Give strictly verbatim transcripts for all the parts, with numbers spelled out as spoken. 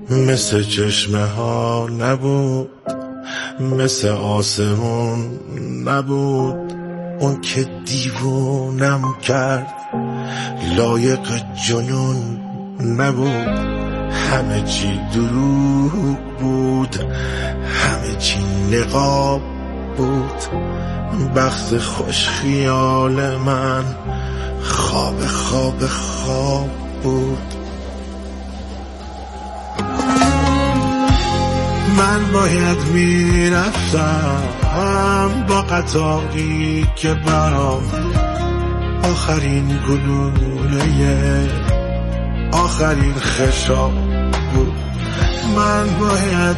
مثل چشمه ها نبود، مثل آسمون نبود، اون که دیوونم کرد لایق جنون نبود. همه چی دروغ بود، همه چی نقاب بود، بخت خوش خیال من خواب خواب خواب بود. من باید میرفتم با قطاری که برام آخرین گلوله آخرین خشاب بود. من باید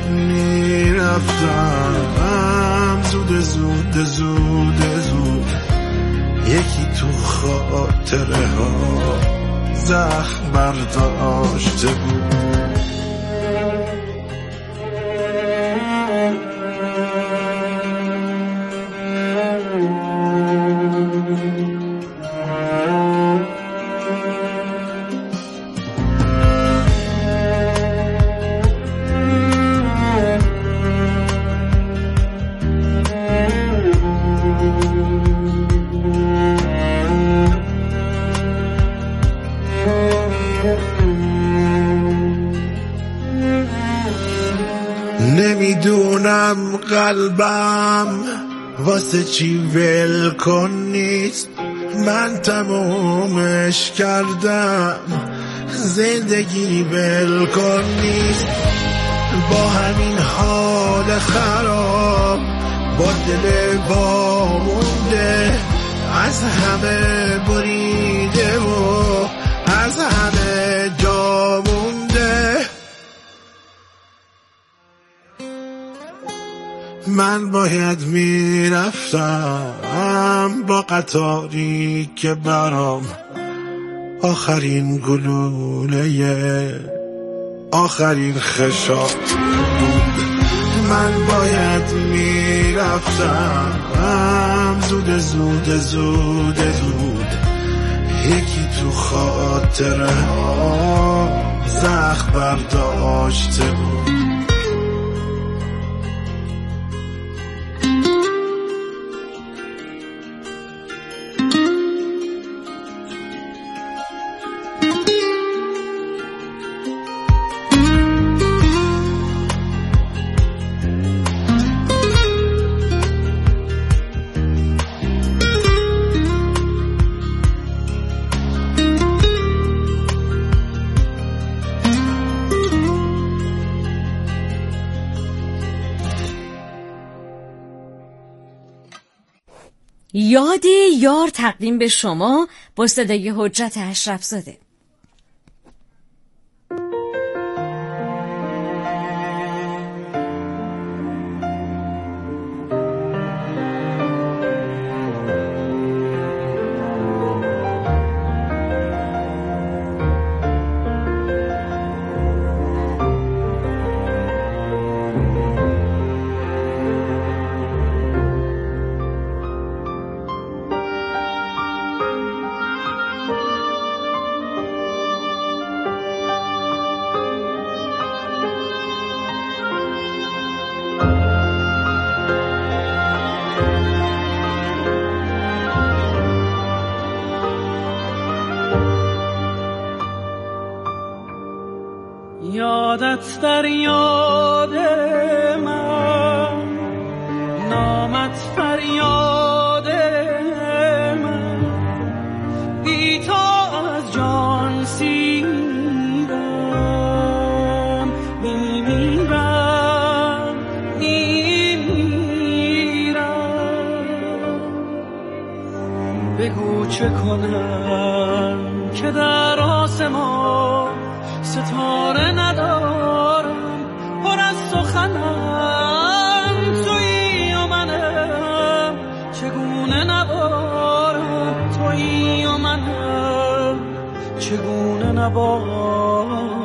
میرفتم زود زود زود زود، یکی تو خاطره ها زخم برداشته بود. نمیدونم قلبم واسه چی ول کن نیست، من تمومش کردم زندگی ول کن نیست. با همین حال خراب، با دل وامونده، از همه بریده و از همه جا مونده. من باید میرفتم با قطاری که برام آخرین گلوله آخرین خشاب بود. من باید میرفتم زود زود زود زود، یکی تو خاطره ها زخم برداشته بود. یاد یار تقدیم به شما با صدای حجت اشرف‌زاده. یادت در یاد من، نامت فریاد من، بی تو از جان سیرم، میمیرم میمیرم. بگو چه کنم که در آسمان ستاره ندارم، پر از سخنم تویی و منم، چگونه نبارم تویی و منم، چگونه نبارم.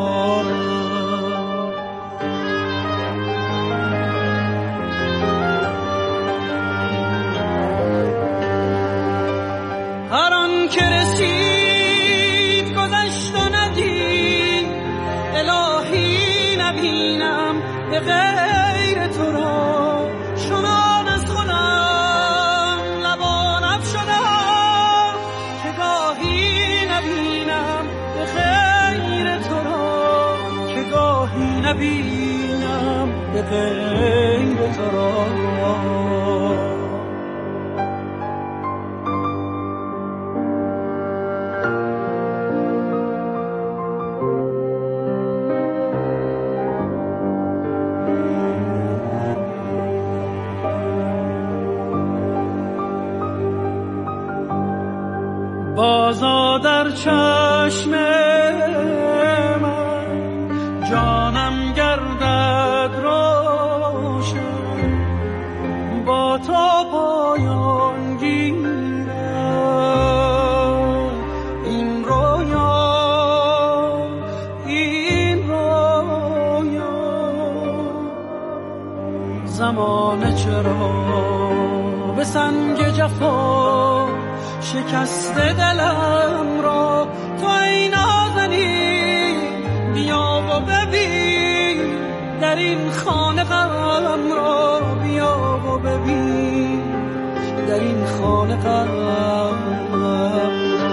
هر آن که رسید گذشت و ندید، الهی نبینم به غیر تو را، چنان از خودم لبانم شدم که گاهی نبینم به غیر تو را، که گاهی نبینم به غیر تو را. بازا در چشم من جانم گردد روشن، با تو پایان گیرد این رویا، این رویا. زمانه چرا به سنگ جفا شکسته دلم را، تو ای نازنین بیا و ببین در این خانه غم را، بیا و ببین در این خانه غم را.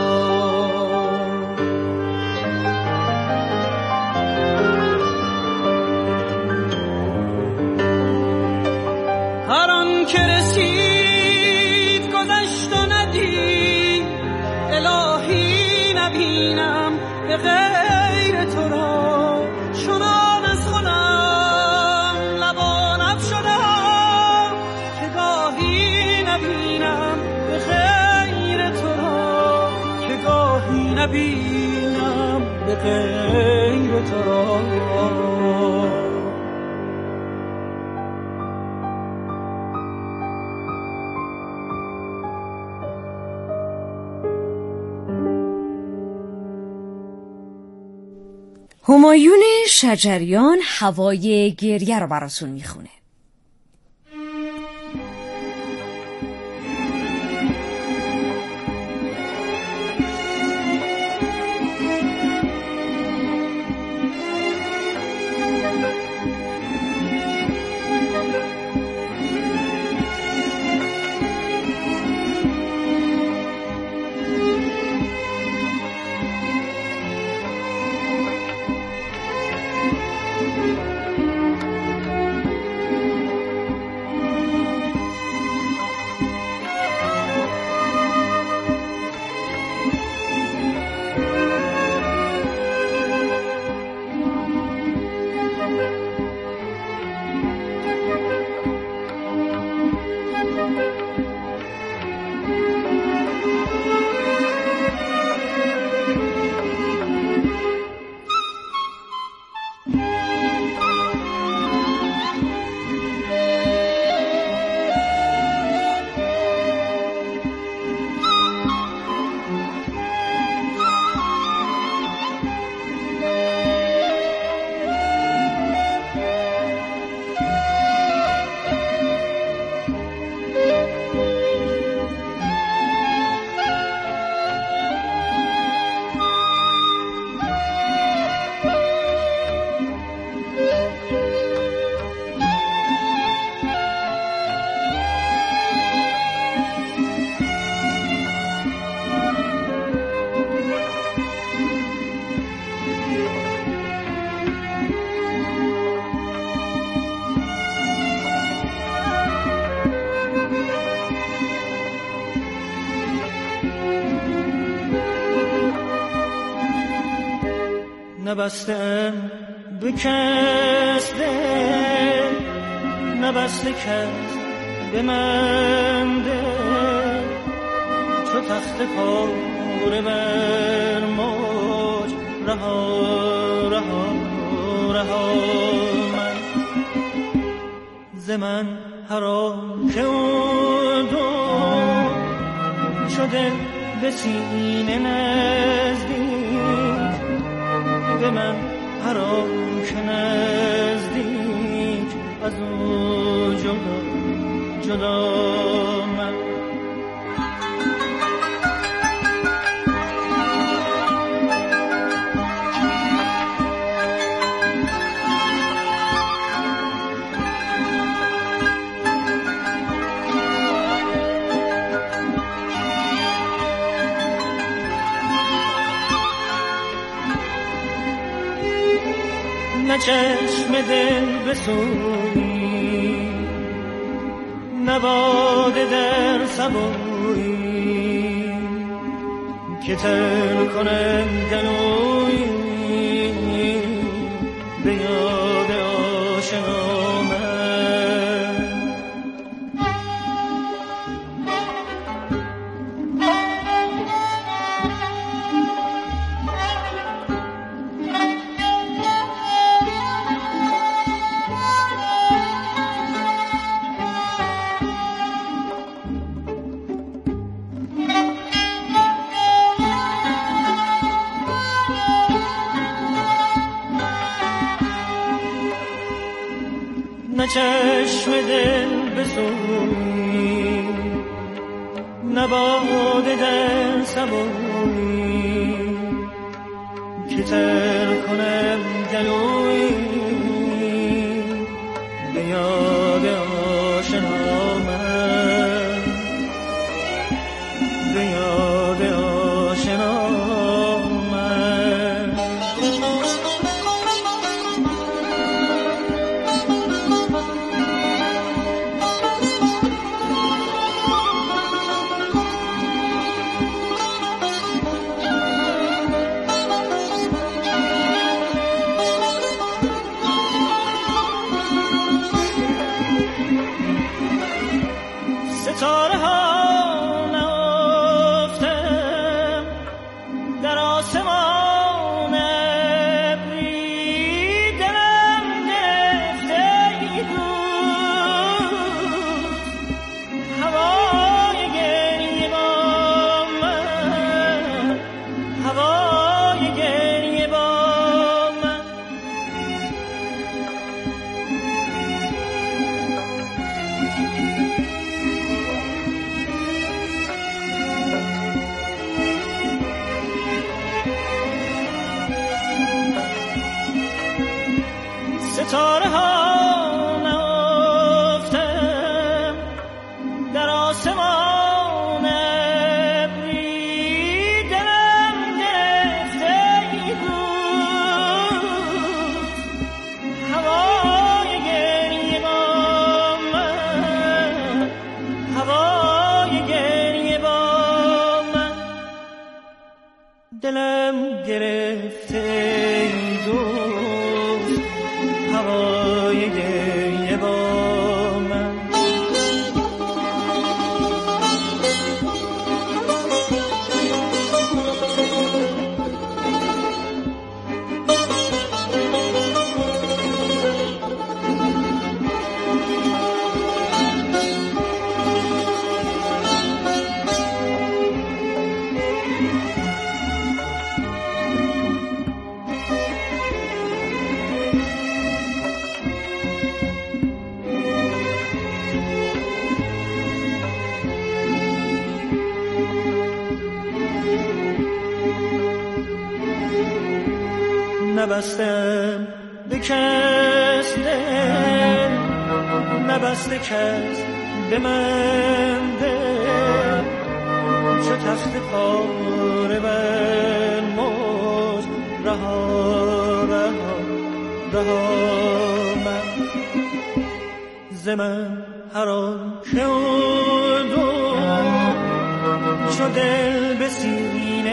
هر آن که رسید گذشت و ندید، الهی نبینم به غیر تو را، چنان از خودم لبانم شدم که گاهی نبینم به غیر تو را، که گاهی نبینم به غیر تو را. همایون شجریان هوای گریه رو براتون میخونه. نبسته به کس ده، نبسته کس به من ده، چو تخت پاره بر موج رها رها رها من ز من حرام که او دو شده به سینه نزدیک، به من حرام که نزدیک از او جدا جدا من. نه چشم دل بسویی، نه باده در سبویی که تر کنم گلویی به یاد آشنا من. نه چشم دل بسویی، نه باده در سبویی که تر کنم گلویی به یاد آشنا من، به یاد آشنا من. ستاره ها نهفتم در آسمان ابری، دلم گرفته ای بود هوای گریه با من، هوای گریه با من. ستاره ها نهفتم در آسمان ابری، دلم گرفته ای بود هوای گریه با من، هوای گریه با من. دلم گرفته ای دوست هوای گریه با من. نبستم به کس دل، نبسته کس به من دل، چو تخت پاره بر موج رها رها رها من. ز من هر آن که اردم چو دل به سینه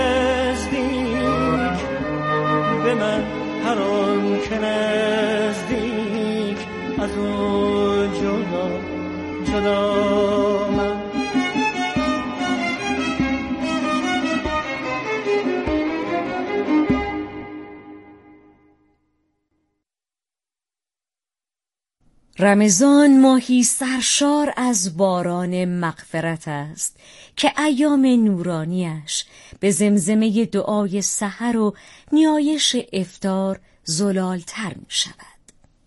نزدیک، به من هر آن که نزدیک از او جدا جدا من. رمضان ماهی سرشار از باران مغفرت است که ایام نورانیش به زمزمه دعای سحر و نیایش افطار زلالتر می شود.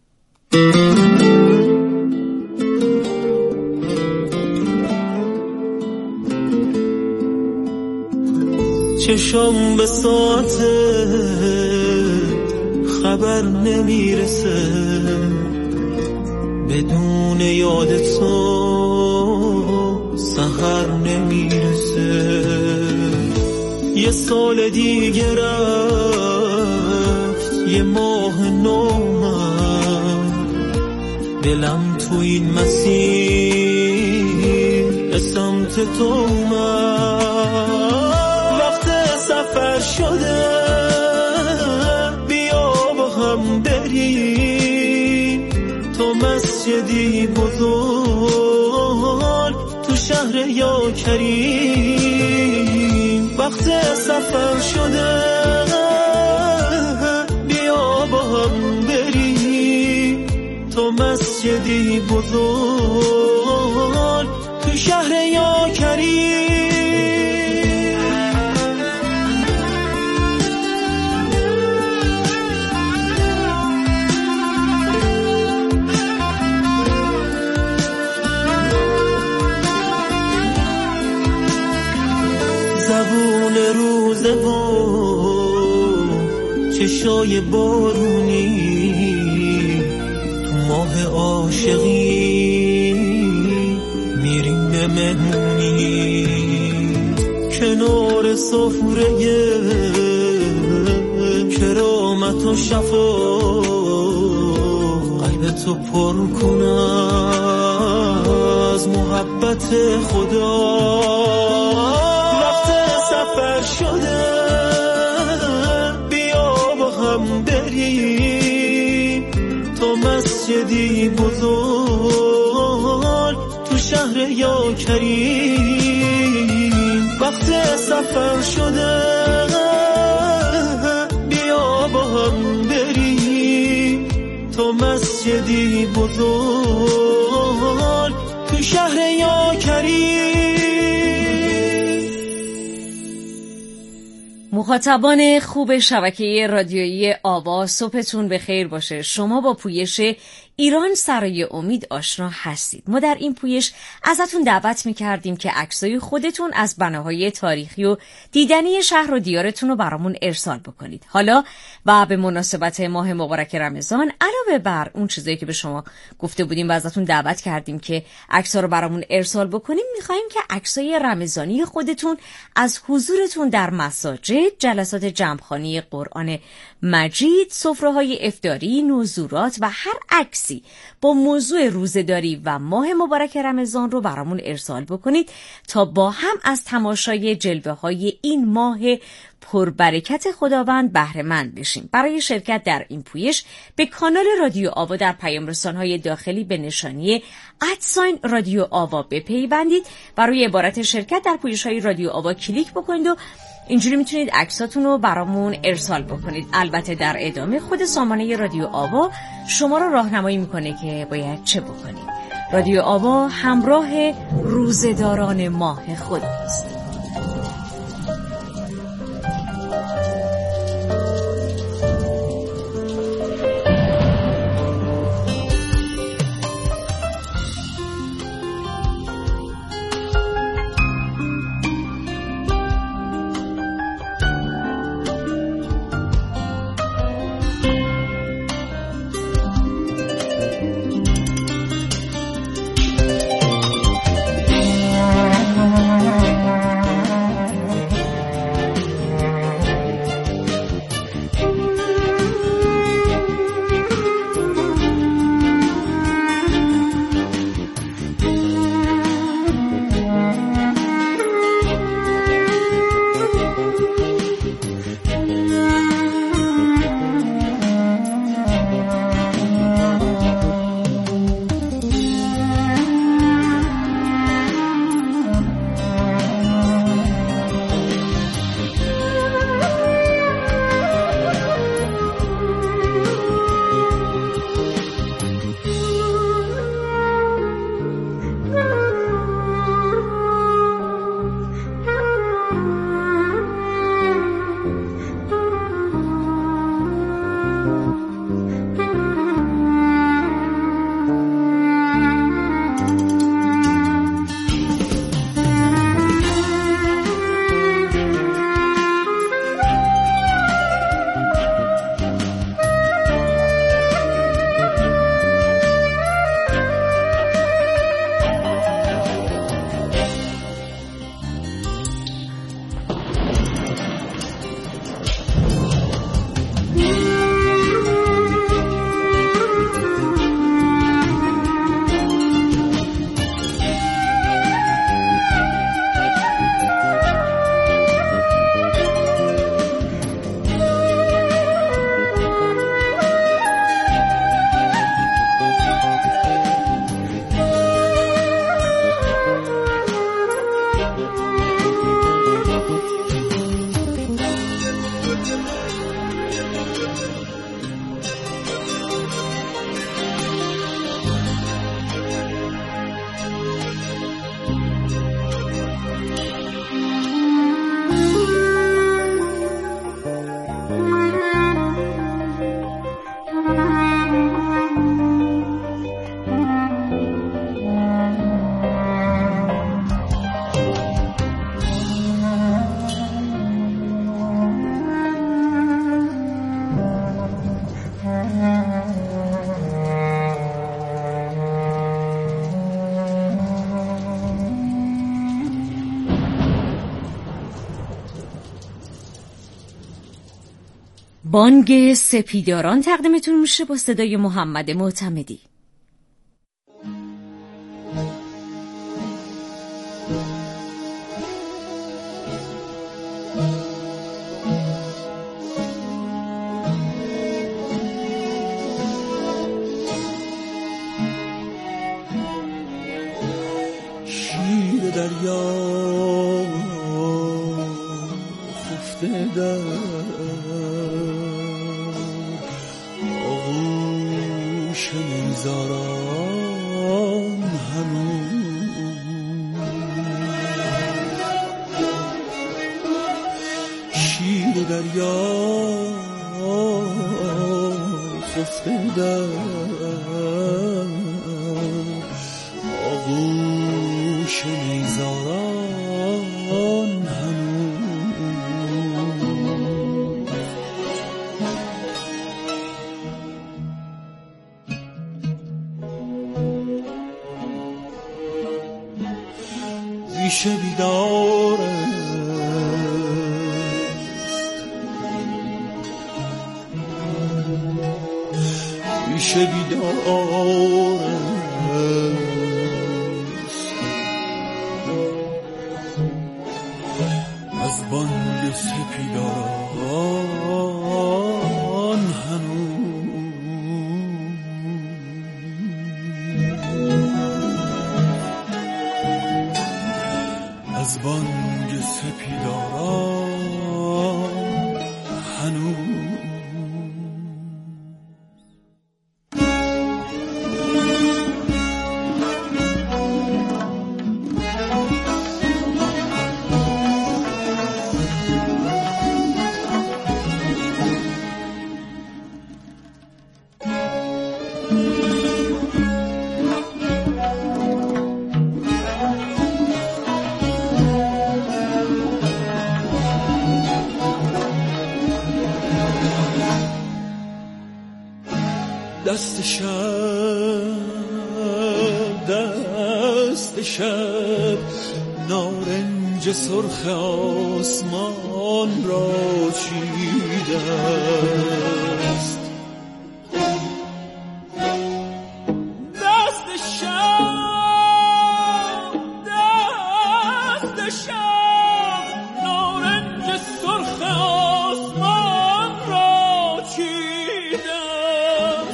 چشم به ساعت خبر نمیرسه، بدون یاد تو سحر نمیرسه. یه سال دیگه رفت یه ماه نومم، دلم تو این مسیر سمت تو من. وقت سفر شده بیا با هم بریم تو مسجدی بزرگ تو شهر یا کریم. وقت سفر شده بیا با هم بریم تو مسجدی بزرگ تو شهر یا کریم. زبون روزه و چشای بارونی تو ماه عاشقی میریم به مهمونی کنار سفره کرامت و شفا قلب تو پر کنم از محبت خدا. سفر شده بیا با هم بریم تو مسجدی بزرگ تو شهر یا کریم. وقت سفر شده بیا با هم بریم تو مسجدی بزرگ تو شهر یا کریم. مخاطبان خوب شبکه رادیویی آوا، صبحتون بخیر باشه. شما با پویش ایران سرای امید آشنا هستید. ما در این پویش ازتون دعوت میکردیم که عکسای خودتون از بناهای تاریخی و دیدنی شهر و دیارتون رو برامون ارسال بکنید. حالا و به مناسبت ماه مبارک رمضان، علاوه بر اون چیزایی که به شما گفته بودیم و ازتون دعوت کردیم که عکس‌ها رو برامون ارسال بکنیم، میخوایم که عکسای رمضانی خودتون از حضورتون در مساجد، جلسات جمعخوانی قرآن مجید، سفره‌های افطاری، نزورات و هر عکسی با موضوع روزه‌داری و ماه مبارک رمضان رو برامون ارسال بکنید تا با هم از تماشای جلوه‌های این ماه پربرکت خداوند بهره مند بشیم. برای شرکت در این پویش به کانال رادیو آوا در پیام رسان‌های داخلی به نشانی ادساین رادیو آوا بپیوندید. برای عبارت شرکت در پویش‌های رادیو آوا کلیک بکنید و اینجوری میتونید عکساتون رو برامون ارسال بکنید. البته در ادامه خود سامانه رادیو آوا شما رو راهنمایی میکنه که باید چه بکنید. رادیو آوا همراه روزه‌داران ماه خداست. بانگ سپیداران تقدیمتون میشه با صدای محمد معتمدی. شیر دریا خفته در آغوش میزاران هنوز، شیر دریا خفته در آغوش میزاران هنوز. ریشه بیدار است، ریشه بیدار از بانگ سپیداران هنوز، از بانگ سپیداران هنوز. دست شب دست شب نارنج سرخ آسمان را چیده است. دست شب دست شب نارنج سرخ آسمان را چیده است.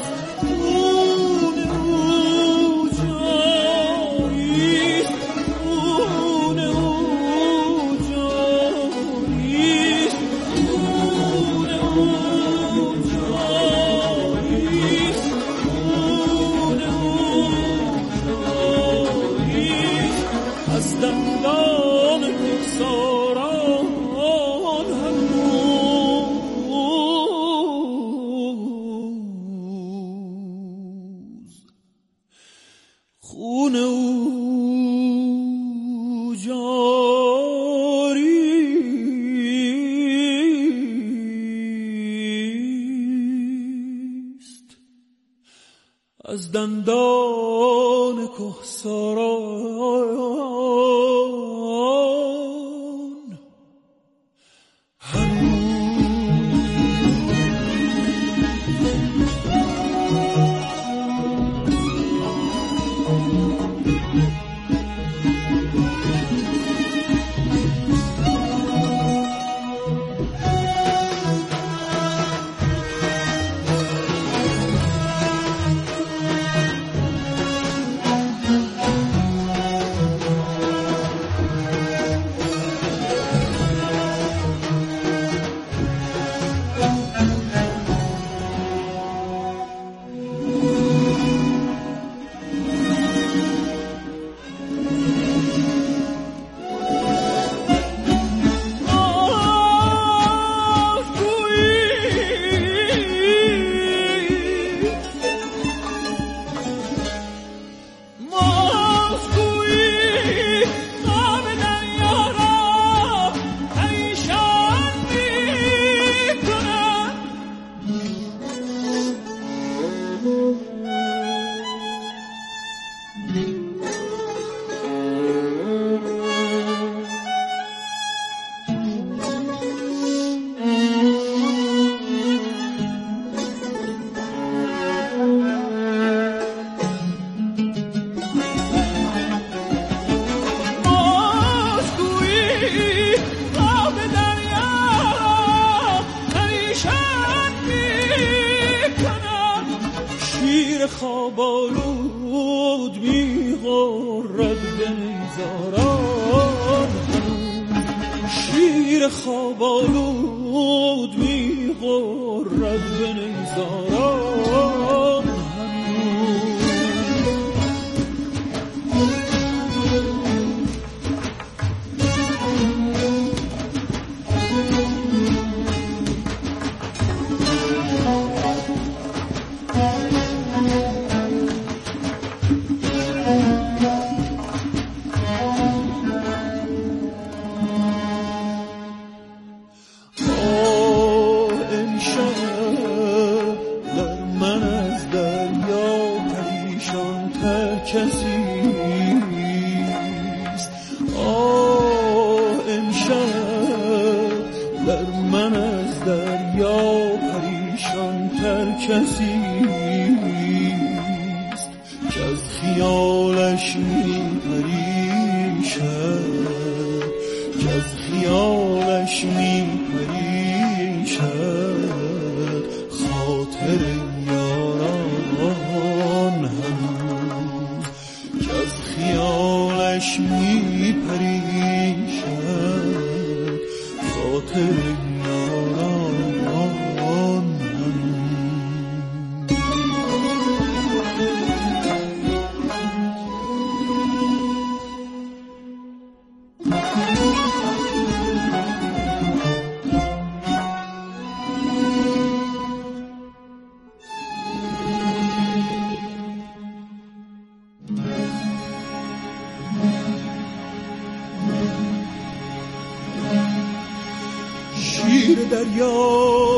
خون او جاری است، از دندان کهساران شیر خوابالود میغرد به نیزاران، شیر خوابالود میغرد به نیزاران. کسیست که از خیالش می پریشد، که از خیالش می پریشد خاطر یاران هنوز، که از خیالش می پریشد خاطر شیر دریا